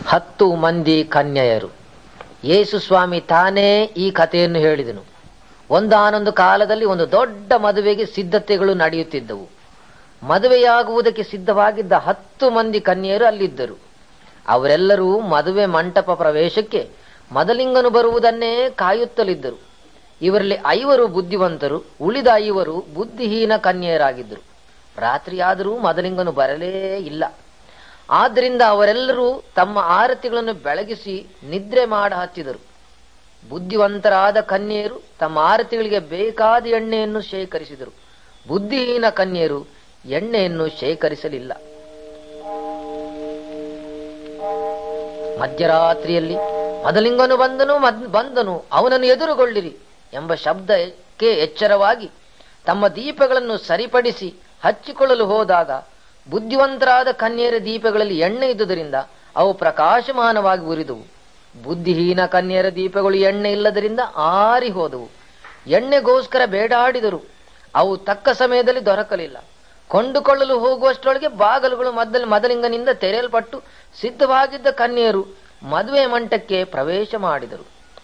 10 ಮಂದಿ ಕನ್ಯೆಯರು. ಯೇಸು ಸ್ವಾಮಿ ತಾನೇ ಈ ಕಥೆಯನ್ನು ಹೇಳಿದನು. ಒಂದಾನೊಂದು ಕಾಲದಲ್ಲಿ ಒಂದು ದೊಡ್ಡ ಮದುವೆಗೆ ಸಿದ್ಧತೆಗಳು ನಡೆಯುತ್ತಿದ್ದವು. ಮದುವೆಯಾಗುವುದಕ್ಕೆ ಸಿದ್ಧವಾಗಿದ್ದ 10 ಮಂದಿ ಕನ್ಯೆಯರು ಅಲ್ಲಿದ್ದರು. ಅವರೆಲ್ಲರೂ ಮದುವೆ ಮಂಟಪ ಪ್ರವೇಶಕ್ಕೆ ಮದಲಿಂಗನು ಬರುವುದನ್ನೇ ಕಾಯುತ್ತಲಿದ್ದರು. ಇವರಲ್ಲಿ 5 ಬುದ್ಧಿವಂತರು, ಉಳಿದ 5 ಬುದ್ಧಿಹೀನ ಕನ್ಯೆಯರಾಗಿದ್ದರು. ರಾತ್ರಿಯಾದರೂ ಮದಲಿಂಗನು ಬರಲೇ ಇಲ್ಲ. ಆದ್ದರಿಂದ ಅವರೆಲ್ಲರೂ ತಮ್ಮ ಆರತಿಗಳನ್ನು ಬೆಳಗಿಸಿ ನಿದ್ರೆ ಮಾಡ ಹತ್ತಿದರು. ಬುದ್ಧಿವಂತರಾದ ಕನ್ಯೆಯರು ತಮ್ಮ ಆರತಿಗಳಿಗೆ ಬೇಕಾದ ಎಣ್ಣೆಯನ್ನು ಶೇಖರಿಸಿದರು. ಬುದ್ಧಿಹೀನ ಕನ್ಯೆಯರು ಎಣ್ಣೆಯನ್ನು ಶೇಖರಿಸಲಿಲ್ಲ. ಮಧ್ಯರಾತ್ರಿಯಲ್ಲಿ ಮದಲಿಂಗನು ಬಂದನು, ಅವನನ್ನು ಎದುರುಗೊಳ್ಳಿರಿ ಎಂಬ ಶಬ್ದಕ್ಕೆ ಎಚ್ಚರವಾಗಿ ತಮ್ಮ ದೀಪಗಳನ್ನು ಸರಿಪಡಿಸಿ ಹಚ್ಚಿಕೊಳ್ಳಲು ಹೋದಾಗ ಬುದ್ಧಿವಂತರಾದ ಕನ್ಯೆಯರ ದೀಪಗಳಲ್ಲಿ ಎಣ್ಣೆ ಇದ್ದುದರಿಂದ ಅವು ಪ್ರಕಾಶಮಾನವಾಗಿ ಉರಿದವು. ಬುದ್ಧಿಹೀನ ಕನ್ಯೆಯರ ದೀಪಗಳು ಎಣ್ಣೆ ಇಲ್ಲದರಿಂದ ಆರಿ ಹೋದವು. ಎಣ್ಣೆಗೋಸ್ಕರ ಬೇಡಾಡಿದರು, ಅವು ತಕ್ಕ ಸಮಯದಲ್ಲಿ ದೊರಕಲಿಲ್ಲ. ಕೊಂಡುಕೊಳ್ಳಲು ಹೋಗುವಷ್ಟರೊಳಗೆ ಬಾಗಲುಗಳು ಮದಲಿಂಗನಿಂದ ತೆರೆಯಲ್ಪಟ್ಟು ಸಿದ್ಧವಾಗಿದ್ದ ಕನ್ಯೆಯರು ಮದುವೆ ಮಂಟಕ್ಕೆ ಪ್ರವೇಶ ಮಾಡಿದರು.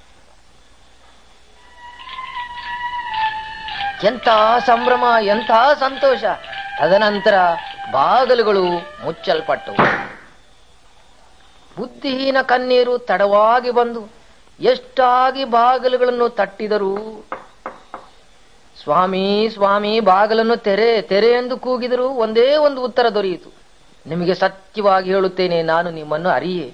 ಎಂಥ ಸಂಭ್ರಮ, ಎಂಥ ಸಂತೋಷ! ತದನಂತರ ಬಾಗಲುಗಳು ಮುಚ್ಚಲ್ಪಟ್ಟವು. ಬುದ್ಧಿಹೀನ ಕನ್ಯೆಯರು ತಡವಾಗಿ ಬಂದು ಎಷ್ಟಾಗಿ ಬಾಗಲುಗಳನ್ನು ತಟ್ಟಿದರು. ಸ್ವಾಮಿ ಸ್ವಾಮಿ, ಬಾಗಲನ್ನು ತೆರೆ ತೆರೆ ಎಂದು ಕೂಗಿದರು. ಒಂದೇ ಒಂದು ಉತ್ತರ ದೊರೆಯಿತು, ನಿಮಗೆ ಸತ್ಯವಾಗಿ ಹೇಳುತ್ತೇನೆ, ನಾನು ನಿಮ್ಮನ್ನು ಅರಿಯೆ.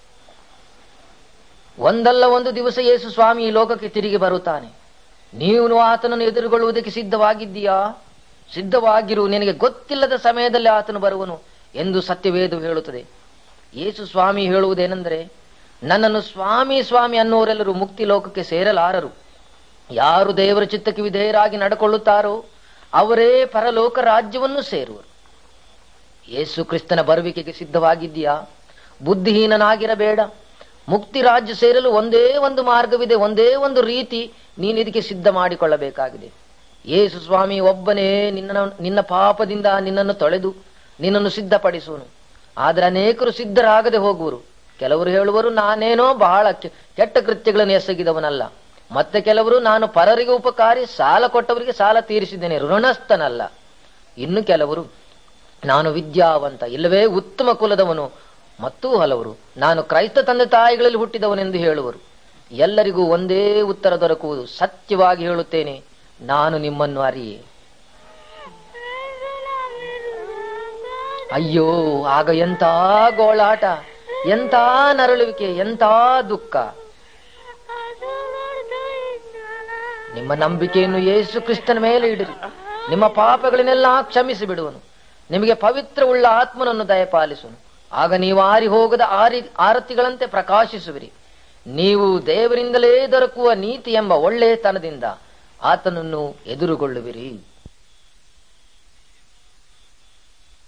ಒಂದಲ್ಲ ಒಂದು ದಿವಸ ಯೇಸು ಸ್ವಾಮಿ ಈ ಲೋಕಕ್ಕೆ ತಿರುಗಿ ಬರುತ್ತಾನೆ. ನೀನು ಆತನನ್ನು ಎದುರುಗೊಳ್ಳುವುದಕ್ಕೆ ಸಿದ್ಧವಾಗಿದ್ದೀಯಾ? ಸಿದ್ಧವಾಗಿರು, ನಿನಗೆ ಗೊತ್ತಿಲ್ಲದ ಸಮಯದಲ್ಲಿ ಆತನು ಬರುವನು ಎಂದು ಸತ್ಯವೇದ ಹೇಳುತ್ತದೆ. ಯೇಸು ಸ್ವಾಮಿ ಹೇಳುವುದೇನೆಂದರೆ, ನನ್ನನ್ನು ಸ್ವಾಮಿ ಸ್ವಾಮಿ ಅನ್ನೋರೆಲ್ಲರೂ ಮುಕ್ತಿ ಲೋಕಕ್ಕೆ ಸೇರಲಾರರು. ಯಾರು ದೇವರ ಚಿತ್ತಕ್ಕೆ ವಿಧೇಯರಾಗಿ ನಡ್ಕೊಳ್ಳುತ್ತಾರೋ ಅವರೇ ಪರಲೋಕ ರಾಜ್ಯವನ್ನು ಸೇರುವರು. ಯೇಸು ಕ್ರಿಸ್ತನ ಬರುವಿಕೆಗೆ ಸಿದ್ಧವಾಗಿದ್ದೀಯಾ? ಬುದ್ಧಿಹೀನನಾಗಿರಬೇಡ. ಮುಕ್ತಿ ರಾಜ್ಯ ಸೇರಲು ಒಂದೇ ಒಂದು ಮಾರ್ಗವಿದೆ, ಒಂದೇ ಒಂದು ರೀತಿ. ನೀನು ಇದಕ್ಕೆ ಸಿದ್ಧ ಮಾಡಿಕೊಳ್ಳಬೇಕಾಗಿದೆ. ಯೇಸು ಸ್ವಾಮಿ ಒಬ್ಬನೇ ನಿನ್ನ ಪಾಪದಿಂದ ನಿನ್ನನ್ನು ತೊಳೆದು ನಿನ್ನನ್ನು ಸಿದ್ಧಪಡಿಸುವನು. ಆದರೆ ಅನೇಕರು ಸಿದ್ಧರಾಗದೆ ಹೋಗುವರು. ಕೆಲವರು ಹೇಳುವರು, ನಾನೇನೋ ಬಹಳ ಕೆಟ್ಟ ಕೃತ್ಯಗಳನ್ನು ಎಸಗಿದವನಲ್ಲ. ಮತ್ತೆ ಕೆಲವರು, ನಾನು ಪರರಿಗೆ ಉಪಕಾರಿ, ಸಾಲ ಕೊಟ್ಟವರಿಗೆ ಸಾಲ ತೀರಿಸಿದ್ದೇನೆ, ಋಣಸ್ಥನಲ್ಲ. ಇನ್ನು ಕೆಲವರು, ನಾನು ವಿದ್ಯಾವಂತ, ಇಲ್ಲವೇ ಉತ್ತಮ ಕುಲದವನು. ಮತ್ತೂ ಹಲವರು, ನಾನು ಕ್ರೈಸ್ತ ತಂದೆ ತಾಯಿಗಳಲ್ಲಿ ಹುಟ್ಟಿದವನೆಂದು ಹೇಳುವರು. ಎಲ್ಲರಿಗೂ ಒಂದೇ ಉತ್ತರ ದೊರಕುವುದು, ಸತ್ಯವಾಗಿ ಹೇಳುತ್ತೇನೆ, ನಾನು ನಿಮ್ಮನ್ನು ಅರಿಯೆ. ಅಯ್ಯೋ, ಆಗ ಎಂಥ ಗೋಳಾಟ, ಎಂಥ ನರಳುವಿಕೆ, ಎಂಥ ದುಃಖ! ನಿಮ್ಮ ನಂಬಿಕೆಯನ್ನು ಯೇಸು ಕ್ರಿಸ್ತನ ಮೇಲೆ ಇಡಿರಿ. ನಿಮ್ಮ ಪಾಪಗಳನ್ನೆಲ್ಲ ಕ್ಷಮಿಸಿ ಬಿಡುವನು. ನಿಮಗೆ ಪವಿತ್ರವುಳ್ಳ ಆತ್ಮನನ್ನು ದಯಪಾಲಿಸುವನು. ಆಗ ನೀವು ಆರಿ ಹೋಗದ ಆರತಿಗಳಂತೆ ಪ್ರಕಾಶಿಸುವಿರಿ. ನೀವು ದೇವರಿಂದಲೇ ದೊರಕುವ ನೀತಿ ಎಂಬ ಒಳ್ಳೆಯತನದಿಂದ ಆತನನ್ನು ಎದುರುಗೊಳ್ಳುವಿರಿ.